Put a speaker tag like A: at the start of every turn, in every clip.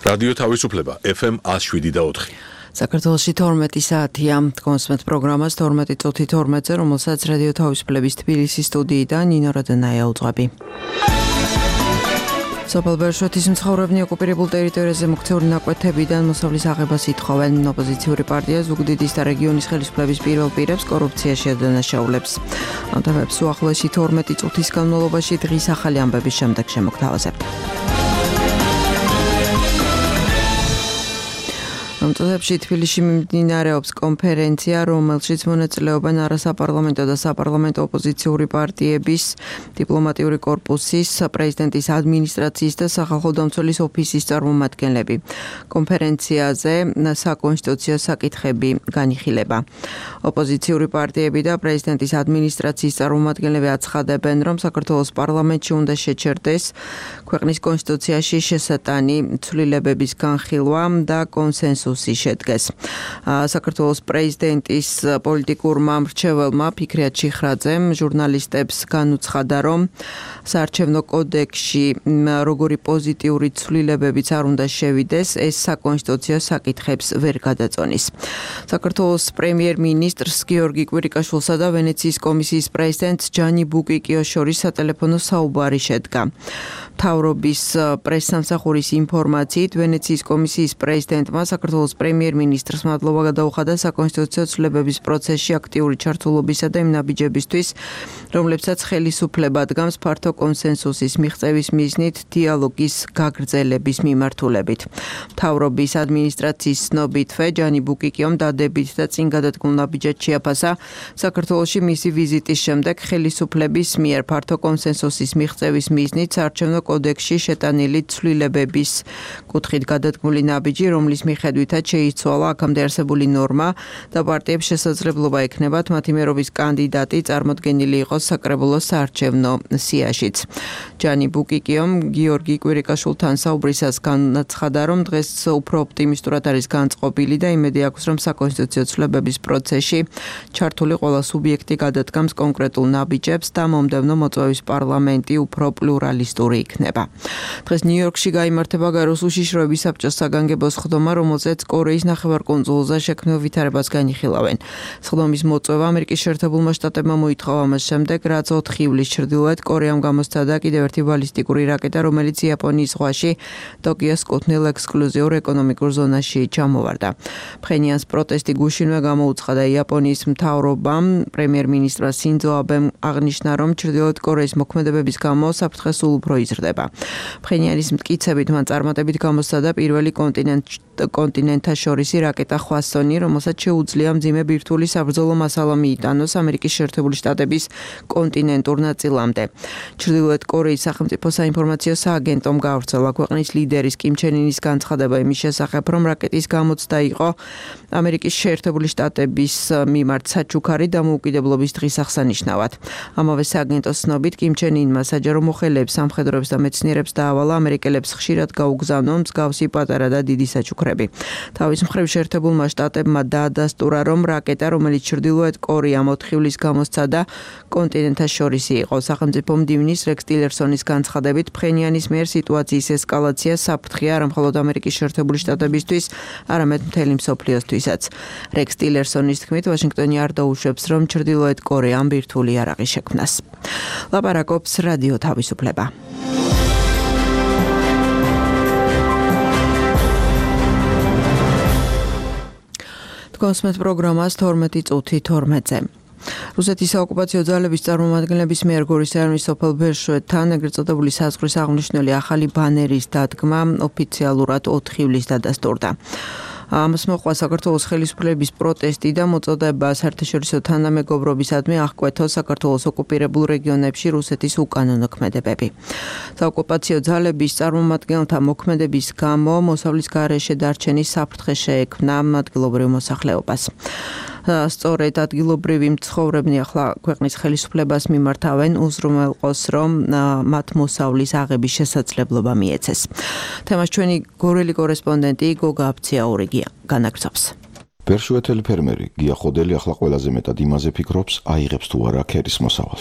A: რადიო თავისუფლება FM 107.4.
B: საქართველოში 12 საათია. კონსმეთ პროგრამას 12 წუთი 12-ზე, რომელსაც რადიო თავისუფლების თბილისის სტუდიიდან ნინო რადანაია უძღვები. სოფელ ბერშვეთის მცხოვრებნი ოკუპირებულ ტერიტორიაზე მოქცეული ნაკვეთებიდან მოსავლის აღებას ითხოვენ. ოპოზიციური პარტია ზუგდიდის და რეგიონის ხელისუფლების პირველ პირებს კორუფციაში ადანაშაულებს. ამ თემებს უახლოესი 12 წუთის განმავლობაში დღის ახალი ამბების შემდეგ შემოგთავაზებთ. ამ წუთებში თბილისში მიმდინარეობს კონფერენცია, რომელშიც მონაწილეობენ არასაპარლამენტო და საპარლამენტო ოპოზიციური პარტიების, დიპლომატიური კორპუსის, პრეზიდენტის ადმინისტრაციის და სახალხო დამცველის ოფისის წარმომადგენლები. კონფერენციაზე საკონსტიტუციო საკითხები განიხილება. ოპოზიციური პარტიები და პრეზიდენტის ადმინისტრაციის წარმომადგენლები აცხადებენ, რომ საქართველოს პარლამენტში უნდა შეჩერდეს ქვეყნის კონსტიტუციაში შესატანი ცვლილებების განხილვა და კონსენსუსი შედგეს. საქართველოს პრეზიდენტის პოლიტიკურმა მრჩეველმა ფიქრიათ ჩიხრაძემ ჟურნალისტებს განუცხადა, რომ საარჩევნო კოდექსში როგორი პოზიტიური ცვლილებებიც არ უნდა შევიდეს, ეს საკონსტიტუციო საკითხებს ვერ გადაწონის. საქართველოს პრემიერ-მინისტრს გიორგი კვირიკაშვილსა და ვენეციის კომისიის პრეზიდენტს ჯანი ბუკიკიოს შორის სატელეფონო საუბარი შედგა. მთავრობის პრესსამსახურის ინფორმაციით, ვენეციის კომისიის პრეზიდენტმა საქართველოს პრემიერ-მინისტრს მადლობა გადაუხადა საკონსტიტუციო ცვლილებების პროცესში აქტიური ჩართულობისა და იმ ნაბიჯებისთვის, რომლებსაც ხელისუფლება დგამს ფართო კონსენსუსის მიღწევის მიზნით დიალოგის გაგრძელების მიმართულებით. მთავრობის ადმინისტრაციის ცნობითვე ჯანი ბუკიკიომ დადებით და წინ გადადგმულ ნაბიჯად შეაფასა საქართველოში მისი ვიზიტის შემდეგ ხელისუფლების მიერ ფართო კონსენსუსის მიღწევის მიზნით საარჩევნო კოდექსში შეტანილი ცვლილებების კუთხით გადადგმული ნაბიჯი, რომლის მიხედვითაც შეიცვალა აქამდე არსებული ნორმა და პარტიებს შესაძლებლობა ექნებათ მათი მერობის კანდიდატი წარმოდგენილი იყოს საკრებულოს საარჩევნო სიაშიც. ჯანი ბუკიკიომ გიორგი კვირიკაშვილთან საუბრისას განაცხადა, რომ დღეს უფრო ოპტიმისტურად არის განწყობილი და იმედი აქვს, რომ საკონსტიტუციო ცვლილებების პროცესში ჩართული ყველა სუბიექტი გადადგამს კონკრეტულ ნაბიჯებს და მომდევნო მოწვევის პარლამენტი უფრო პლურალისტური იქნება. დღეს ნიუ-იორკში გაიმართება გაროს უშიშროების საბჭოს საგანგებო სხდომა, რომელზეც კორეის ნახევარკუნძულზე შექმნილ ვითარებას განიხილავენ. სხდომის მოწვევა ამერიკის შეერთებულმა შტატებმა მოითხოვა მას შემდეგ, რაც 4 ივლისს ჩრდილოეთ კორეამ გამოსცადა კიდევ ერთი ბალისტიკური რაკეტა, რომელიც იაპონიის ზღვაში ტოკიოს კუთვნილ ექსკლუზიურ ეკონომიკურ ზონაში ჩამოვარდა. ფხენიანს პროტესტი გუშინვე გამოუცხადა იაპონიის მთავრობამ. პრემიერ-მინისტრმა სინძო აბემ აღნიშნა, რომ ჩრდილოეთ კორეის მოქმედებების გამო საფრთხე სულ უფრო იზრდება. ფხენიანის მტკიცებით მან წარმატებით გამოსცადა პირველი კონტინენტთაშორისი რაკეტა ხვასონი, რომელსაც შეუძლია მძიმე ბირთვული საბრძოლო მასალა მიიტანოს ამერიკის შეერთებული შტატების კონტინენტურ ნაწილამდე. ჩრდილოეთ კორეის სახელმწიფო საინფორმაციო სააგენტომ გავრცელა ქვეყნის ლიდერის კიმ ჩენ ინის განცხადება იმის შესახებ, რომ რაკეტის გამოცდა იყო ამერიკის შეერთებული შტატების მიმართ საჩუქარი დამოუკიდებლობის დღის აღსანიშნავად. ამავე სააგენტოს ცნობით, კიმ ჩენ ინმა საჯარო მოხელეებს, სამხედროებს და მეცნიერებს დაავალა ამერიკელებს ხშირად გაუგზავნონ მსგავსი პატარა და დიდი საჩუქრები. თავის მხრივ შეერთებულმა შტატებმა დაადასტურა, რომ რაკეტა, რომელიც ჩრდილოეთ კორეამ 4 ივლისს გამოსცადა, კონტინენტთაშორისი იყო. სახელმწიფო მდივნის რექს ტილერსონის განცხადებით, ფხენიანის მიერ სიტუაციის ესკალაცია საფრთხეა არა მხოლოდ ამერიკის შეერთებული შტატებისთვის, არამედ მთელი მსოფლიოსთვისაც. რექს ტილერსონის თქმით, ვაშინგტონი არ დაუშვებს, რომ ჩრდილოეთ კორეამ ბირთვული იარაღი შექმნას. ლაპარაკობს რადიო თავისუფლება. კონსმეთ პროგრამას 12 წუთი 12-ზე. რუსეთის საოკუპაციო ძალების წარმომადგენლების მიერ გორის რაიონის სოფელ ბერშვეთთან ეგრეთ წოდებული საზღვრის აღნიშნული ახალი ბანერის დადგმა ოფიციალურად 4 ივლისს დადასტურდა. ამას მოყვა საქართველოს ხელისუფლების პროტესტი და მოწოდება საერთაშორისო თანამეგობრობისადმი აღკვეთოს საქართველოს ოკუპირებულ რეგიონებში რუსეთის უკანონო ქმედებები. საოკუპაციო ძალების წარმომადგენელთა მოქმედების გამო მოსავლის გარეშე დარჩენის საფრთხე შეექმნა ადგილობრივ მოსახლეობას. სწორედ ადგილობრივი მცხოვრებნი ახლა ქვეყნის ხელისუფლებას მიმართავენ, უზრუნველყოს, რომ მათ მოსავლის აღების შესაძლებლობა მიეცეს. თემას ჩვენი გორელი კორესპონდენტი გოგა აფციაური განაგრძობს.
C: ბერშვეთელი ფერმერი გია ხოდელი ახლა ყველაზე მეტად იმაზე ფიქრობს, აიღებს თუ არა ქერის მოსავალს.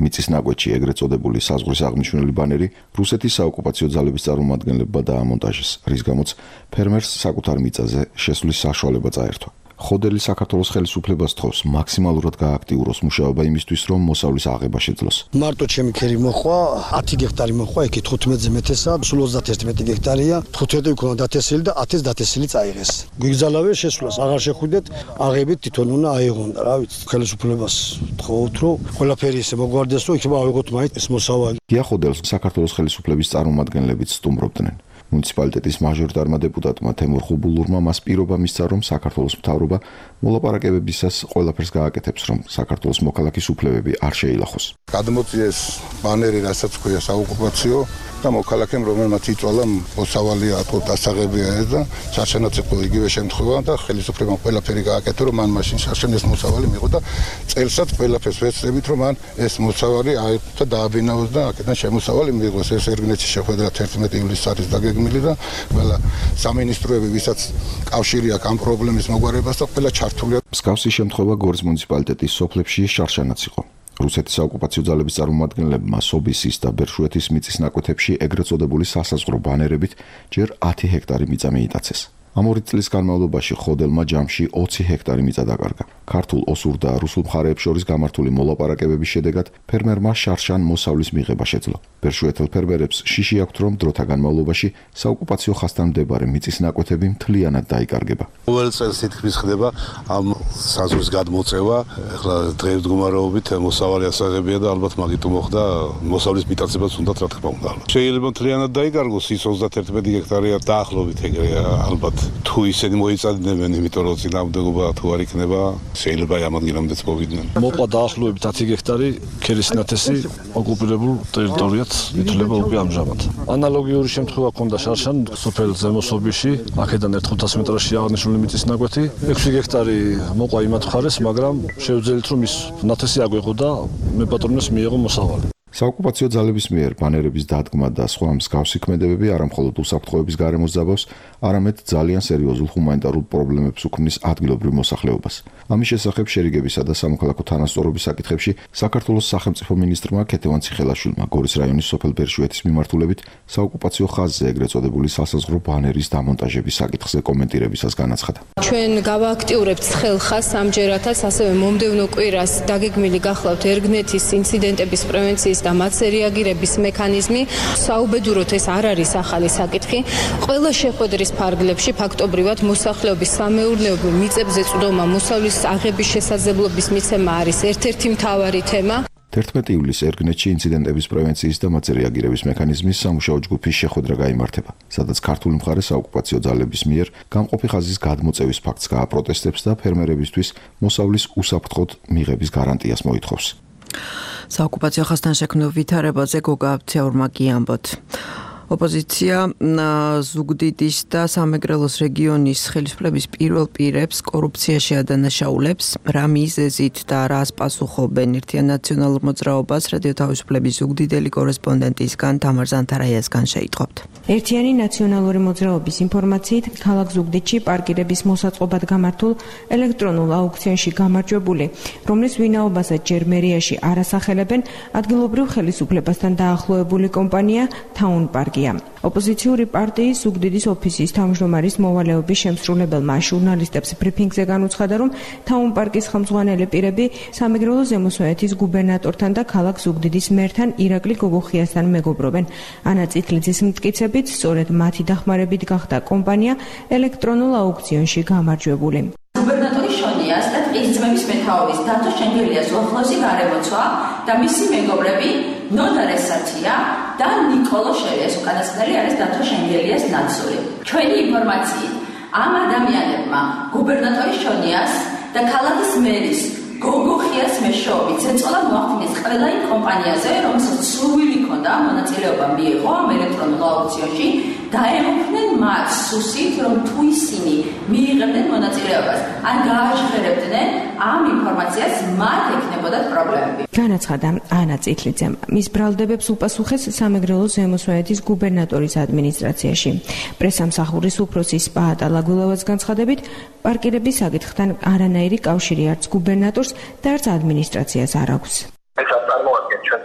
C: მიწის ნაკვეთში ეგრეთ წოდებული საზღვრის აღნიშნული ბანერი რუსეთის საოკუპაციო ძალების წარმომადგენლებმა დაამონტაჟეს, რის გამოც ფერმერს საკუთარ მიწაზე შესვლის საშუალება წაერთვა. ხოდელი საქართველოს ხელისუფლებას თხოვს მაქსიმალურად გააქტიუროს მუშაობა იმისთვის, რომ მოსავლის აღება შეძლოს.
D: მარტო ჩემი ქერი მოხვა, 10 გექტარი მოხვა, იქ 15-ზე მეტესა, სულ 31 გექტარია, 5-ზე იქნა დათესილი და 10-ზე დათესილი წაიღეს. გვიგზალავე შესვლას, აღარ შეხვიდეთ, აღებით თვითონ უნდა აიღონ და რა ვიცი, ხელისუფლებას თხოვთ, რომ ყველაფერი ისე მოგვარდეს, რომ იქ ავიღოთ მაინც ეს მოსავალი.
C: გია ხოდელს საქართველოს ხელისუფლების წარმომადგენლებიც სტუმრობდნენ. მუნიციპალიტეტის მაჟორიტარმა დეპუტატმა თემურ ხუბულურმა მას პირობა მისცა, რომ საქართველოს მთავრობა მოლაპარაკებებისას ყველაფერს გააკეთებს, რომ საქართველოს მოქალაქის უფლებები არ შეილახოს.
E: გადმოწიეს ბანერი, რასაც ქვია საოკუპაციო და მოქალაქემ, რომელმაც იწვალა მოსავალი დასაღებია ეს და შარშანაც იყო იგივე შემთხვევა და ხელისუფლებამ ყველაფერი გააკეთა, რომ მან მაშინ შარშან ეს მოსავალი მიიღო და წელსაც ყველაფერს ვეცდებით, რომ მან ეს მოსავალი აიღო და დააბინაოს და აქედან შემოსავალი მიიღოს. ეს ერგნეთში შეხვედრა 11 ივლისს არის დაგეგმილი და ყველა სამინისტროები, ვისაც კავშირი აქვს ამ პრობლემის მოგვარებას და ყველა ჩართულია.
C: მსგავსი შემთხვევა გორის მუნიციპალიტეტის სოფლებში შარშანაც იყო. რუსეთის საოკუპაციო ძალების წარმომადგენლებმა სობისის და ბერშუეთის მიწის ნაკვეთებში ეგრეთ წოდებული სასაზღვრო ბანერებით ჯერ 10 ჰექტარი მიწა მიიტაცეს. ამ 2 წლის განმავლობაში ხოდელმა ჯამში 20 ჰექტარი მიწა დაკარგა. ქართულ, ოსურ და რუსულ მხარეებს შორის გამართული მოლაპარაკებების შედეგად ფერმერმა შარშან მოსავლის მიღება შეძლო. ბერშუეთელ ფერმერებს შიში აქვთ, რომ დროთა განმავლობაში საოკუპაციო ხაზთან მდებარე მიწის ნაკვეთები მთლიანად დაიკარგება.
F: ყოველ წელს თითქმის ხდება ამ საზღვრის გადმოწევა. ახლა დღესდღეობით მოსავალი ასაღებია და ალბათ მაგით მოხდა მოსავლის მიტაცებაც უნდა რა თქმა უნდა. შეიძლება მთლიანად დაიკარგოს ის 31 ჰექტარია დაახლოებით ეგრეა ალბათ. თუ ისინი მოიწადებენ, იმიტომ რომ წინააღმდეგობა თუ არ იქნება, შეიძლება ამ ადგილამდეც მოვიდნენ.
G: მოყვა დაახლოებით 10 ჰექტარი ქერისნათესი ოკუპირებულ ტერიტორიად ითვლება უკვე ამჟამად. ანალოგიური შემთხვევა ჰქონდა შარშან სოფელ ზემოსობიში, აქედან 1-500 მეტრში აღნიშნული მიწის ნაკვეთი, 6 ჰექტარი მოყვა იმათ მხარეს, მაგრამ შევძელით რომ ის ნათესი აგვეღო და მეპატრონეს მიიღო მოსავალი.
C: საოკუპაციო ძალების მიერ ბანერების დადგმა და სხვა მსგავსი ქმედებები არა მხოლოდ უსაფრთხოების გარემოს ძაბავს, არამედ ძალიან სერიოზულ ჰუმანიტარულ პრობლემებს უქმნის ადგილობრივ მოსახლეობას. ამის შესახებ შერიგებისა და სამოქალაქო თანასწორობის საკითხებში საქართველოს სახელმწიფო მინისტრმა ქეთევან ციხელაშვილმა გორის რაიონის სოფელ ბერშუეთის მიმართულებით საოკუპაციო ხაზზე ეგრეთ წოდებული სასაზღვრო ბანერის დამონტაჟების საკითხზე კომენტირებისას განაცხადა.
H: ჩვენ გავააქტიურებთ ხელხას ამჯერადაც, ასევე მომდევნო კვირას დაგეგმილი გახლავთ ერგნეთის ინციდენტების პრევენციის და მათზე რეაგირების მექანიზმი. საუბედუროთ ეს არ არის ახალი საკითხი. ყველა შეხვედრის ფარგლებში ფაქტობრივად მოსახლეობის სამეურნეობო მიწებზე წვდომა, მოსავლის აღების შესაძლებლობის მიცემა არის ერთ-ერთი მთავარი თემა.
C: 11 ივლისს ერგნეთში ინციდენტების პრევენციის და მათზე რეაგირების მექანიზმის სამუშაო ჯგუფის შეხვედრა გაიმართება, სადაც ქართული მხარე საოკუპაციო ძალების მიერ გამყოფი ხაზის გადმოწევის ფაქტს გააპროტესტებს და ფერმერებისთვის მოსავლის უსაფრთხოდ მიღების გარანტიას მოითხოვს.
B: საოკუპაციო ხაზთან შექმნილ ვითარებაზე გოგა აბცეურმა გიამბოთ. ოპოზიცია ზუგდიდის და სამეგრელოს რეგიონის ხელისუფლების პირველ პირებს კორუფციაში ადანაშაულებს, რა მიზეზით და რას პასუხობენ ერთიან ნაციონალურ მოძრაობას, რადიო თავისუფლების ზუგდიდელი კორესპონდენტისგან თამარ ზანთარაიასგან შეიტყობთ.
I: ერთიანი ნაციონალური მოძრაობის ინფორმაციით, ქალაქ ზუგდიდში პარკირების მოსაწყობად გამართულ ელექტრონულ აუქციონში გამარჯვებული, რომლის ვინაობასაც ჯერ მერიაში არ ასახელებენ, ადგილობრივ ხელისუფლებასთან დაახლოებული კომპანია Town Park. ოპოზიციური პარტიის ზუგდიდის ოფისის თავმჯდომარის მოვალეობის შემსრულებელმა ჟურნალისტებს ბრიფინგზე განუცხადა, რომ Town Park-ის ხელმძღვანელი პირები სამეგრელო ზემოსვეთის გუბერნატორთან და ქალაქ ზუგდიდის მერთან ირაკლი გოგოხიასთან მეგობრობენ. ანა წითლიძის მტკიცებით, სწორედ მათი დახმარებით გახდა კომპანია ელექტრონულ აუქციონში გამარჯვებული.
J: გუბერნატორი შონიას და ტყის ძმების მეთაურის დათო შენგელიას უახლოესი გარემოცვა და მისი მეგობრები ნოდა რესათია და ნიკოლო შერიას უკანასკნელი არის დათო შენგელიას ნაცვლი. ჩვენი ინფორმაციით ამ ადამიანებმა გუბერნატორი შონიას და ქალაქის მერის გოგოხიას მეშვეობით ეწოლა მოახდინეს ყველა იმ კომპანიაზე, რომელსაც სურვილი ჰქონდა მონაწილეობა მიიღო ამ ელექტრონულ აუქციონში, დაემუქრნენ მათ სუსით, რომ თუ ისინი მიიღებდნენ მონაწილეობას, ან გააჟღერებდნენ ამ ინფორმაციას, მათ ექნებოდათ პრობლემები.
I: განაცხადა ანა წითლიძემ. მის ბრალდებებს უპასუხეს სამეგრელო ზემოსვეთის გუბერნატორის ადმინისტრაციაში. პრესამსახურის უფროსის პაატა ლაგულავას განცხადებით, პარკირების საკითხთან არანაირი კავშირი არც გუბერნატორს და არც ადმინისტრაციას არ აქვს.
K: ეს წარმოადგენს ჩვენ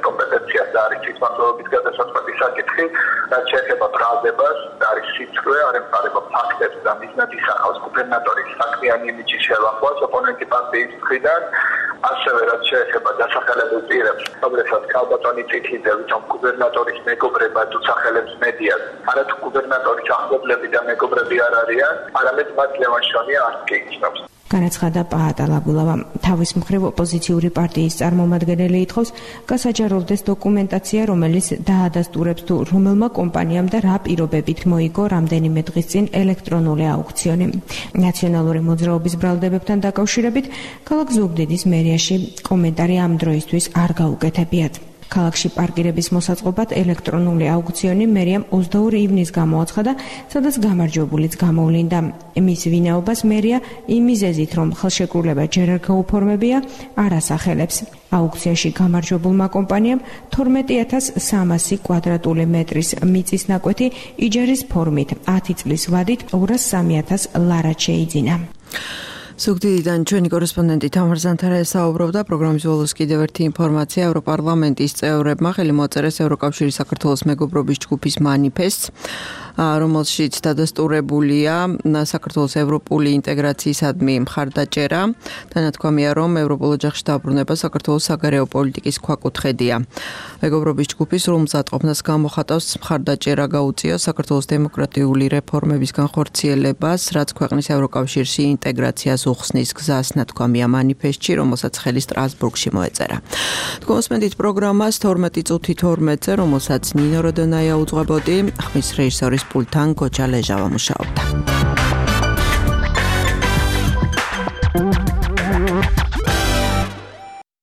K: და არის თვითმართველობის გადასაწყვეტი საკითხი, რაც შეეხება ბრალდებას, არის სიწრუე, არ ემყარება ფაქტებს და მიზნად ისახავს გუბერნატორის საქმიანი იმიჯის შელახვას ოპონენტი პარტიის მხრიდან. ასევე რაც შეეხება დასახელებულ პირებს, რომელსაც ქალბატონი წითლიძე, ვითომ გუბერნატორის მეგობრება უცხელებს მედიას, არათუ გუბერნატორის ახლობლები და მეგობრები არ არიან, არამედ მათ ლევან შონია არც კი იცნობს.
I: განაცხადა პაატა ლაბულავა. თავის მხრივ ოპოზიციური პარტიის წარმომადგენელი ითხოვს, გასაჯაროვდეს დოკუმენტაცია, რომელიც დაადასტურებს თუ რომელმა კომპანიამ და რა პირობებით მოიგო რამდენიმე დღის წინ ელექტრონული აუქციონი. ნაციონალური მოძრაობის ბრალდებებთან დაკავშირებით ქალაქ ზუგდიდის მერიაში კომენტარი ამ დროისთვის არ გაუკეთებიათ. ქალაქში პარკირების მოსაწყობად ელექტრონული აუქციონი მერიამ 22 ივნის გამოაცხადა, სადაც გამარჯვებულიც გამოვლინდა. მის ვინაობას მერია იმ მიზეზით, რომ ხელშეკრულება ჯერ არ გაუფორმებია, არ ასახელებს. აუქციონში გამარჯვებულმა კომპანიამ 12300 კვადრატული მეტრის მიწის ნაკვეთი იჯარის ფორმით 10 წლის ვადით 203000 ლარად შეიძინა.
B: ზუგდიდიდან ჩვენი კორესპონდენტი თამარ ზანთარა ესაუბრობდა. პროგრამის ბოლოს კიდევ ერთი ინფორმაცია. ევროპარლამენტის წევრებმა ხელი მოაწერეს ევროკავშირის საქართველოს მეგობრობის ჯგუფის მანიფესტს, რომელშიც დადასტურებულია საქართველოს ევროპული ინტეგრაციისადმი მხარდაჭერა. თანათქვამია, რომ ევროპულ ოჯახში დაბრუნება საქართველოს საგარეო პოლიტიკის ქვაკუთხედია. მეგობრობის ჯგუფის სრულმზადყოფნას გამოხატავს მხარდაჭერა გაუწიოს საქართველოს დემოკრატიული რეფორმების განხორციელებას, რაც ქვეყნის ევროკავშირში ინტეგრაციას უხსნის გზას, ნათქვამია მანიფესტში, რომელსაც ხელი სტრასბურგში მოეწერა. თქვენსმენდით პროგრამას 12 წუთით 12-ზე, რომელსაც ნინო როდონაია უძღვებოდი, ხმის რეჟისორის პულტთან გოჯა ლეჟავა მუშაობდა.